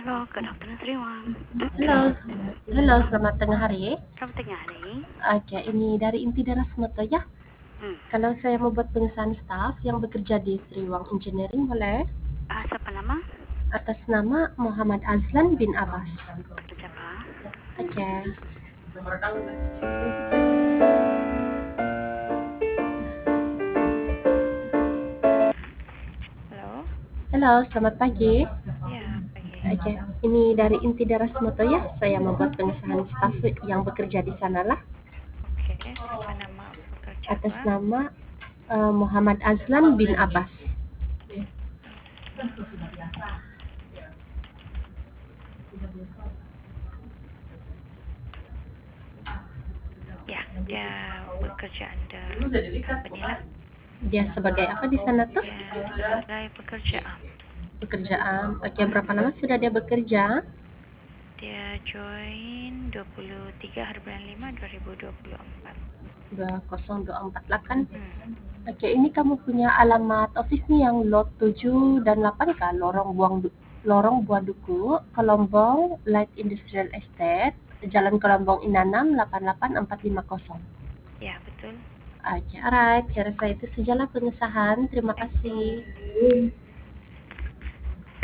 Hello, good afternoon everyone. Halo, halo, selamat tengah hari. Selamat tengah hari. Oke, ini dari Inti Darasmata ya. Kalau saya mau buat pengesahan staf yang bekerja di Triwang Engineering, boleh? Siapa nama? Atas nama Muhammad Azlan bin Abbas. Siapa? Oke. Halo. Halo, selamat pagi. Ya, pagi. Oke, ini dari Inti Darasmata ya. Saya mau buat pengesahan staf yang bekerja di sana lah. Oke, siapa nama pekerja Atas apa? nama Muhammad Azlan bin Abbas. Ya, dia bekerja under company lah. Dia sebagai apa di sana tuh? Ya, sebagai pekerjaan. Pekerjaan. Oke, berapa lama sudah dia bekerja? Dia join 23 hari bulan 5 2024. 2024 lah kan? Oke, ini kamu punya alamat office nih yang lot 7 dan 8 kan? Lorong Buah Duku, Kelombong, Light Industrial Estate, Jalan Kelombong Inanam 88450. Ya, betul. Oke, alright. Saya rasa itu sajalah pengesahan. Terima kasih.